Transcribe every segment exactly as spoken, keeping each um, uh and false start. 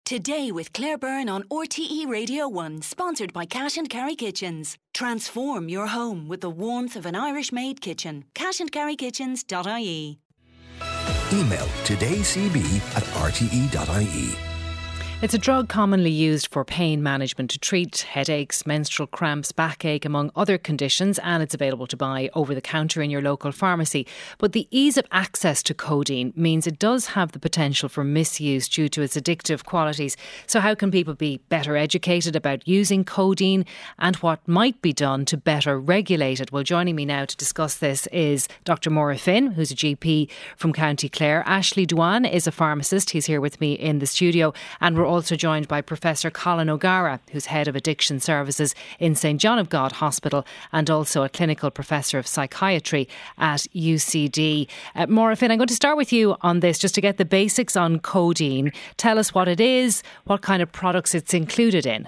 Today with Claire Byrne on R T E Radio one, sponsored by Cash and Carry Kitchens. Transform your home with the warmth of an Irish-made kitchen. cash and carry kitchens dot I E. Email todaycb at r t e dot I E. It's a drug commonly used for pain management to treat headaches, menstrual cramps, backache, among other conditions, and it's available to buy over the counter in your local pharmacy. But the ease of access to codeine means it does have the potential for misuse due to its addictive qualities. So how can people be better educated about using codeine and what might be done to better regulate it? Well, joining me now to discuss this is Doctor Maura Finn, who's a G P from County Clare. Ashley Dwan is a pharmacist. He's here with me in the studio, and we're also joined by Professor Colin O'Gara, who's Head of Addiction Services in St John of God Hospital and also a Clinical Professor of Psychiatry at U C D. Uh, Maura Finn, I'm going to start with you on this just to get the basics on codeine. Tell us what it is, what kind of products it's included in.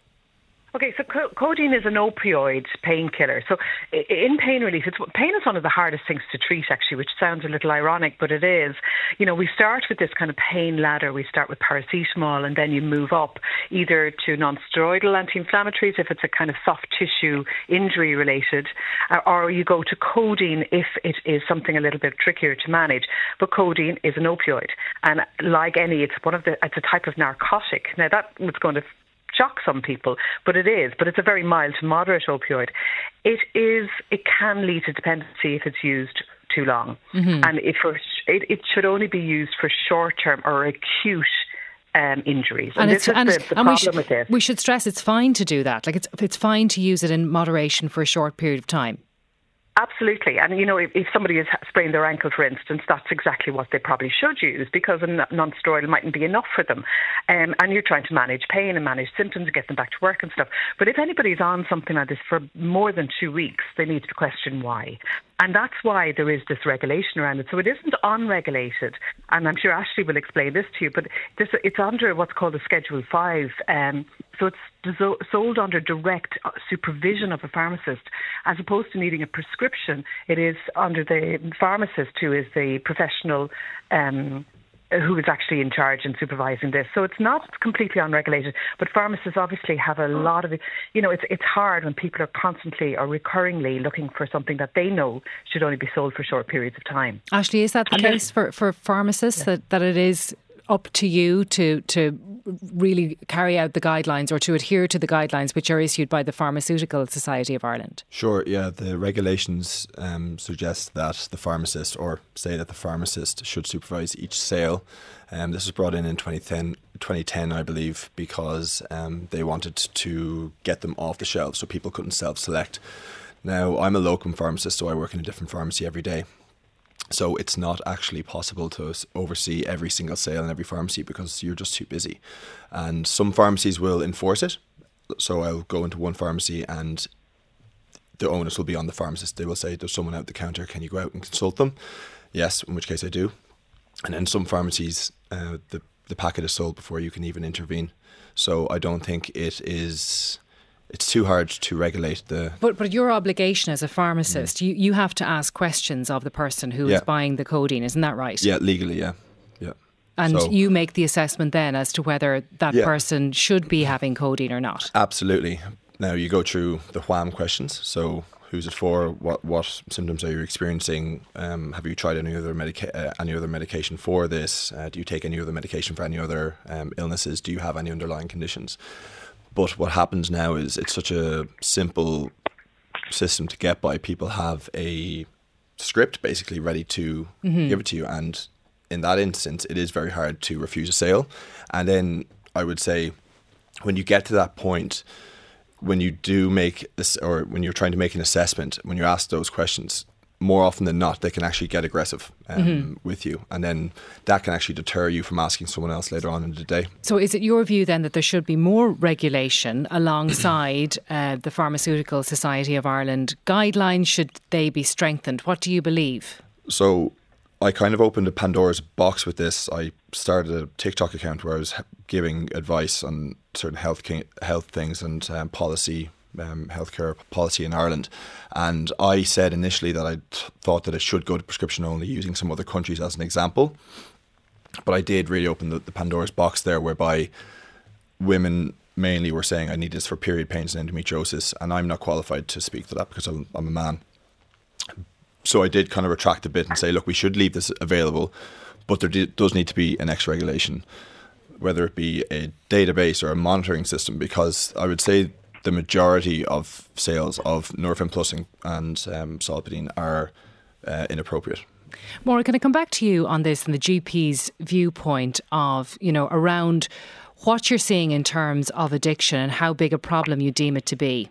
Okay, so co- codeine is an opioid painkiller. So in pain relief, it's, pain is one of the hardest things to treat, actually, which sounds a little ironic, but it is. You know, we start with this kind of pain ladder. We start with paracetamol, and then you move up either to non-steroidal anti-inflammatories if it's a kind of soft tissue injury related, or you go to codeine if it is something a little bit trickier to manage. But codeine is an opioid, and like any, it's one of the, it's a type of narcotic. Now that was going to shock some people, but it is. But it's a very mild to moderate opioid. It is. It can lead to dependency if it's used too long, mm-hmm. and it, for, it it should only be used for short-term or acute um, injuries. And, and this it's, is and the, it's, the and problem we should, with this. We should stress it's fine to do that. Like it's it's fine to use it in moderation for a short period of time. Absolutely. And, you know, if, if somebody has sprained their ankle, for instance, that's exactly what they probably should use, because a non-steroidal mightn't be enough for them. Um, and you're trying to manage pain and manage symptoms and get them back to work and stuff. But if anybody's on something like this for more than two weeks, they need to question why. And that's why there is this regulation around it. So it isn't unregulated. And I'm sure Ashley will explain this to you, but this, it's under what's called a Schedule five. Um, so it's sold under direct supervision of a pharmacist, as opposed to needing a prescription. It is under the pharmacist, who is the professional um, who is actually in charge and supervising this. So it's not completely unregulated, but pharmacists obviously have a lot of it. You know, it's it's hard when people are constantly or recurringly looking for something that they know should only be sold for short periods of time. Ashley, is that the and case for, for pharmacists, yeah. that, that it is up to you to to really carry out the guidelines or to adhere to the guidelines which are issued by the Pharmaceutical Society of Ireland? Sure, yeah. The regulations um, suggest that the pharmacist, or say that the pharmacist, should supervise each sale. Um, this was brought in in twenty ten, I believe, because um, they wanted to get them off the shelves so people couldn't self-select. Now, I'm a locum pharmacist, so I work in a different pharmacy every day. So it's not actually possible to oversee every single sale in every pharmacy because you're just too busy. And some pharmacies will enforce it. So I'll go into one pharmacy and the onus will be on the pharmacist. They will say, there's someone out the counter, can you go out and consult them? Yes, in which case I do. And in some pharmacies, uh, the, the packet is sold before you can even intervene. So I don't think it is... It's too hard to regulate the... But but your obligation as a pharmacist, mm. you, you have to ask questions of the person who yeah. is buying the codeine, isn't that right? Yeah, legally, yeah. yeah. And so, you make the assessment then as to whether that yeah. person should be having codeine or not? Absolutely. Now, you go through the wham questions. So, who's it for? What what symptoms are you experiencing? Um, have you tried any other medica- uh, any other medication for this? Uh, do you take any other medication for any other um, illnesses? Do you have any underlying conditions? But what happens now is it's such a simple system to get by. People have a script basically ready to mm-hmm. give it to you. And in that instance, it is very hard to refuse a sale. And then I would say when you get to that point, when you do make this, or when you're trying to make an assessment, when you ask those questions, more often than not, they can actually get aggressive um, mm-hmm. with you. And then that can actually deter you from asking someone else later on in the day. So is it your view then that there should be more regulation alongside uh, the Pharmaceutical Society of Ireland guidelines? Should they be strengthened? What do you believe? So I kind of opened a Pandora's box with this. I started a TikTok account where I was giving advice on certain health health things and um, policy Um, healthcare policy in Ireland, and I said initially that I t- thought that it should go to prescription only, using some other countries as an example. But I did really open the, the Pandora's box there, whereby women mainly were saying, I need this for period pains and endometriosis, and I'm not qualified to speak to that because I'm, I'm a man. So I did kind of retract a bit and say, look, we should leave this available, but there d- does need to be an X regulation, whether it be a database or a monitoring system, because I would say the majority of sales of Nurofen Plus and, and um, Solpadeine are uh, inappropriate. Maura, can I come back to you on this and the G P's viewpoint of, you know, around what you're seeing in terms of addiction and how big a problem you deem it to be?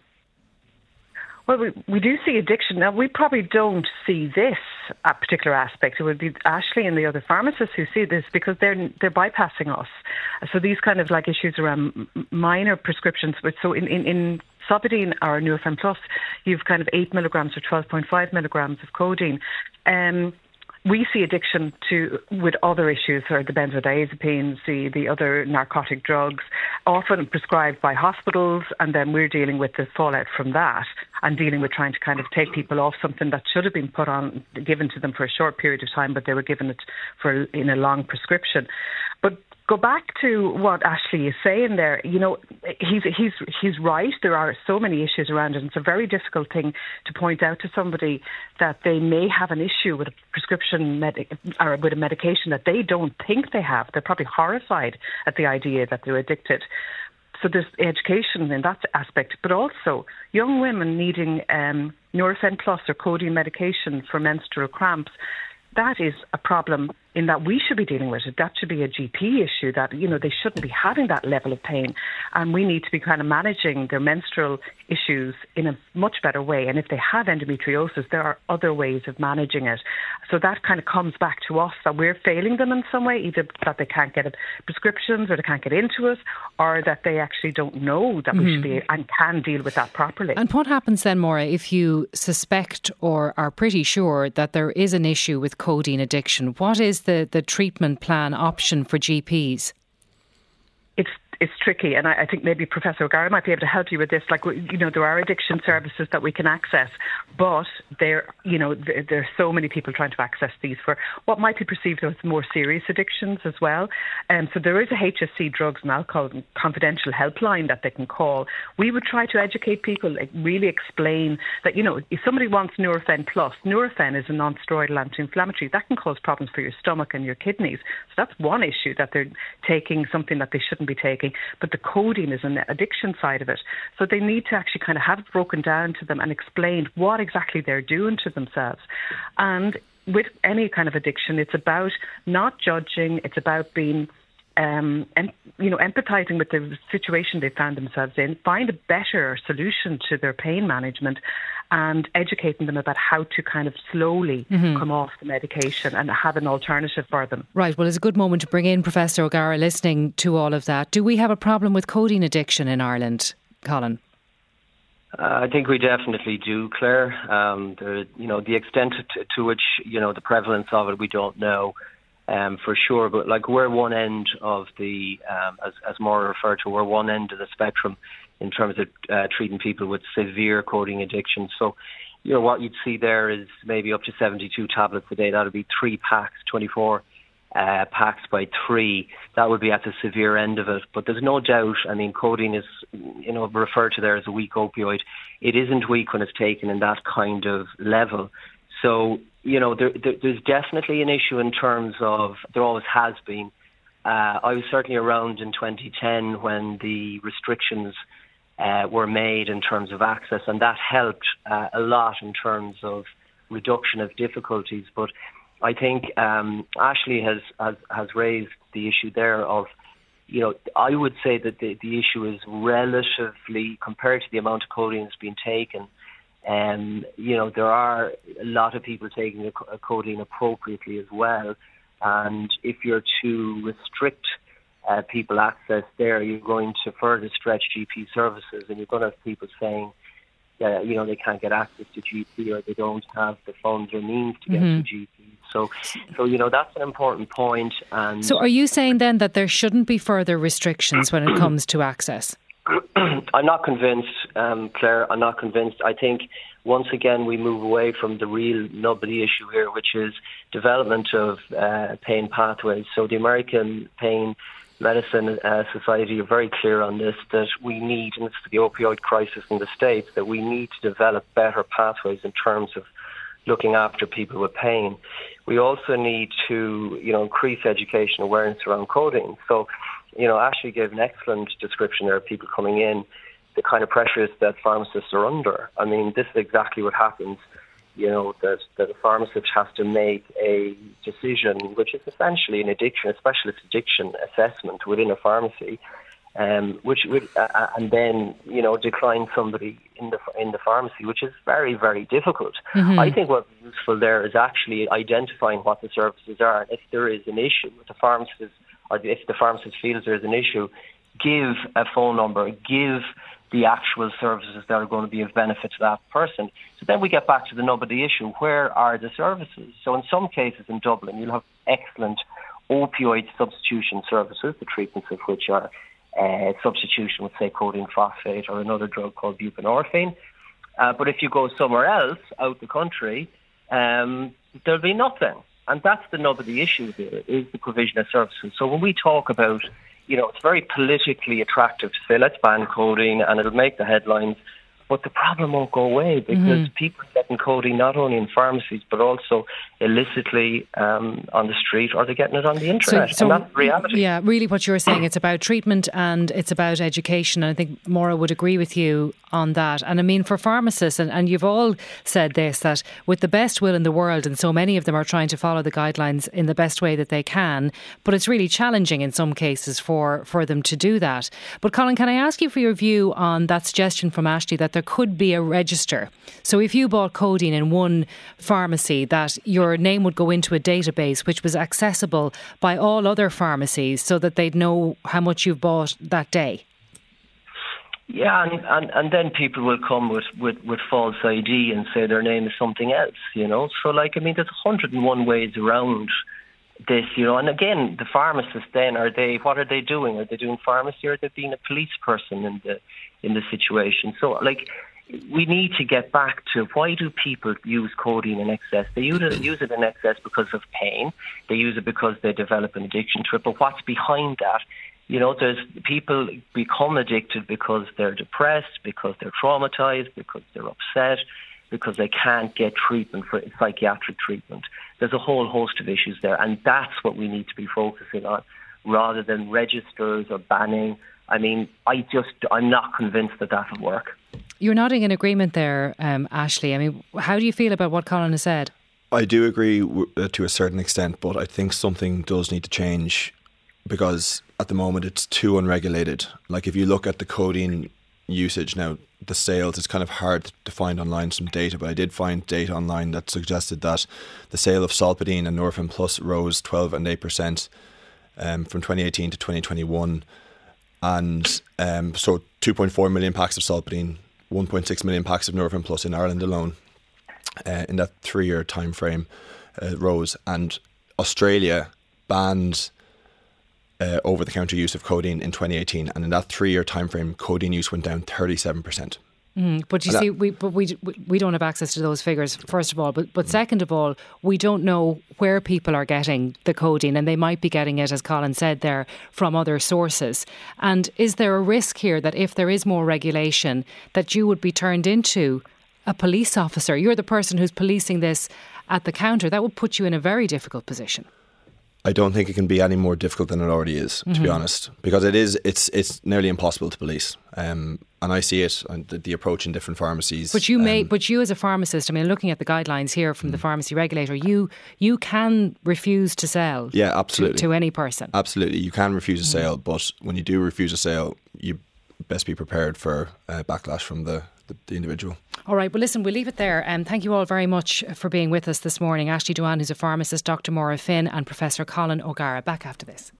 Well, we, we do see addiction. Now, we probably don't see this a particular aspect. It would be Ashley and the other pharmacists who see this, because they're they're bypassing us. So these kind of like issues around minor prescriptions. But so in, in, in Solpadeine or Nurofen Plus, you've kind of eight milligrams or twelve point five milligrams of codeine. Um, We see addiction to with other issues, or the benzodiazepines, the, the other narcotic drugs, often prescribed by hospitals, and then we're dealing with the fallout from that and dealing with trying to kind of take people off something that should have been put on, given to them for a short period of time, but they were given it for in a long prescription. But go back to what Ashley is saying there. You know, he's he's he's right. There are so many issues around it. And it's a very difficult thing to point out to somebody that they may have an issue with a prescription med- or with a medication that they don't think they have. They're probably horrified at the idea that they're addicted. So there's education in that aspect, but also young women needing um, Nurofen Plus or codeine medication for menstrual cramps. That is a problem in that we should be dealing with it. That should be a G P issue, that, you know, they shouldn't be having that level of pain. And we need to be kind of managing their menstrual issues in a much better way. And if they have endometriosis, there are other ways of managing it. So that kind of comes back to us, that we're failing them in some way, either that they can't get prescriptions or they can't get into it, or that they actually don't know that mm-hmm. we should be and can deal with that properly. And what happens then, Maura, if you suspect or are pretty sure that there is an issue with codeine addiction? What is the, the treatment plan option for G Ps? It's it's tricky, and I, I think maybe Professor O'Gara might be able to help you with this. Like, you know, there are addiction services that we can access, but there, you know, there, there are so many people trying to access these for what might be perceived as more serious addictions as well. And um, so there is a H S C drugs and alcohol confidential helpline that they can call. We would try to educate people, like really explain that, you know, if somebody wants Nurofen Plus, Nurofen is a non-steroidal anti-inflammatory that can cause problems for your stomach and your kidneys. So that's one issue, that they're taking something that they shouldn't be taking. But the codeine is an addiction side of it. So they need to actually kind of have it broken down to them and explained what exactly they're doing to themselves. And with any kind of addiction, it's about not judging. It's about being, um, and you know, empathizing with the situation they found themselves in, find a better solution to their pain management, and educating them about how to kind of slowly mm-hmm. come off the medication and have an alternative for them. Right, well, it's a good moment to bring in Professor O'Gara listening to all of that. Do we have a problem with codeine addiction in Ireland, Colin? Uh, I think we definitely do, Claire. Um, the, you know, the extent to, to which, you know, the prevalence of it, we don't know um, for sure. But like, we're one end of the, um, as, as Maura referred to, we're one end of the spectrum in terms of uh, treating people with severe codeine addiction. So, you know, what you'd see there is maybe up to seventy-two tablets a day. That would be three packs, twenty-four uh, packs by three. That would be at the severe end of it. But there's no doubt, I mean, codeine is, you know, referred to there as a weak opioid. It isn't weak when it's taken in that kind of level. So, you know, there, there, there's definitely an issue in terms of, there always has been. Uh, I was certainly around in twenty ten when the restrictions Uh, were made in terms of access, and that helped uh, a lot in terms of reduction of difficulties. But I think um, Ashley has, has has raised the issue there of, you know, I would say that the, the issue is relatively, compared to the amount of codeine that's been taken, and um, you know, there are a lot of people taking the codeine appropriately as well. And if you're to restrict Uh, people access there, you're going to further stretch G P services, and you're going to have people saying, uh, you know, they can't get access to G P, or they don't have the funds or means to get mm-hmm. to G P. So, so you know, that's an important point. And so, are you saying then that there shouldn't be further restrictions when it comes to access? I'm not convinced, um, Claire. I'm not convinced. I think once again we move away from the real nub of the issue here, which is development of uh, pain pathways. So the American Pain Medicine uh, Society are very clear on this, that we need, and it's the opioid crisis in the States, that we need to develop better pathways in terms of looking after people with pain. We also need to, you know, increase education awareness around codeine. So, you know, Ashley gave an excellent description there of people coming in, the kind of pressures that pharmacists are under. I mean, this is exactly what happens, you know, that, that a pharmacist has to make a decision, which is essentially an addiction, a specialist addiction assessment within a pharmacy, um, which would, uh, and then, you know, decline somebody in the in the pharmacy, which is very, very difficult. Mm-hmm. I think what's useful there is actually identifying what the services are. And if there is an issue with the pharmacist, or if the pharmacist feels there is an issue, give a phone number, give the actual services that are going to be of benefit to that person. So then we get back to the nub of the issue. Where are the services? So in some cases in Dublin, you'll have excellent opioid substitution services, the treatments of which are uh, substitution with, say, codeine phosphate or another drug called buprenorphine. Uh, but if you go somewhere else, out the country, um, there'll be nothing. And that's the nub of the issue here, is the provision of services. So when we talk about, you know, it's very politically attractive to say, let's ban codeine and it'll make the headlines. But the problem won't go away because mm-hmm. people are getting codeine not only in pharmacies but also illicitly um, on the street, or they're getting it on the internet. So, so, and that's the reality. Yeah, really what you're saying, it's about treatment and it's about education. And I think Maura would agree with you on that. And I mean, for pharmacists, and, and you've all said this, that with the best will in the world, and so many of them are trying to follow the guidelines in the best way that they can, but it's really challenging in some cases for, for them to do that. But Colin, can I ask you for your view on that suggestion from Ashley that there could be a register? So if you bought codeine in one pharmacy, that your name would go into a database which was accessible by all other pharmacies so that they'd know how much you've bought that day? Yeah, and, and, and then people will come with, with, with false I D and say their name is something else, you know. So, like, I mean, there's one hundred and one ways around this, you know. And again, the pharmacists then, are they, what are they doing? Are they doing pharmacy, or are they being a police person in the in the situation? So, like, we need to get back to, why do people use codeine in excess? They use it, use it in excess because of pain. They use it because they develop an addiction to it. But what's behind that? You know, there's people become addicted because they're depressed, because they're traumatized, because they're upset, because they can't get treatment for psychiatric treatment. There's a whole host of issues there, and that's what we need to be focusing on, rather than registers or banning. I mean, I just, I'm not convinced that that will work. You're nodding in agreement there, um, Ashley. I mean, how do you feel about what Colin has said? I do agree w- uh, to a certain extent, but I think something does need to change, because at the moment it's too unregulated. Like, if you look at the codeine usage now, the sales, it's kind of hard to find online some data, but I did find data online that suggested that the sale of Solpadeine and Norepinephrine Plus rose twelve and eight percent um, from twenty eighteen to twenty twenty-one. And um, so two point four million packs of Solpadeine, one point six million packs of Norepinephrine Plus in Ireland alone uh, in that three-year time frame uh, rose. And Australia banned Uh, over-the-counter use of codeine in twenty eighteen, and in that three-year time frame, codeine use went down thirty-seven percent. Mm, but you and see, that, we but we we don't have access to those figures, first of all. But but second of all, we don't know where people are getting the codeine, and they might be getting it, as Colin said there, from other sources. And is there a risk here that if there is more regulation, that you would be turned into a police officer? You're the person who's policing this at the counter. That would put you in a very difficult position. I don't think it can be any more difficult than it already is, to mm-hmm. be honest, because it is. It's it's nearly impossible to police, um, and I see it and the, the approach in different pharmacies. But you um, may, but you as a pharmacist, I mean, looking at the guidelines here from mm. the pharmacy regulator, you you can refuse to sell. Yeah, absolutely. To, to any person. Absolutely, you can refuse a sale, mm. but when you do refuse a sale, you best be prepared for uh, backlash from the. The, the individual. All right, well listen, we'll leave it there. Um, thank you all very much for being with us this morning. Ashley Dewan, who's a pharmacist, Doctor Maura Finn and Professor Colin O'Gara. Back after this.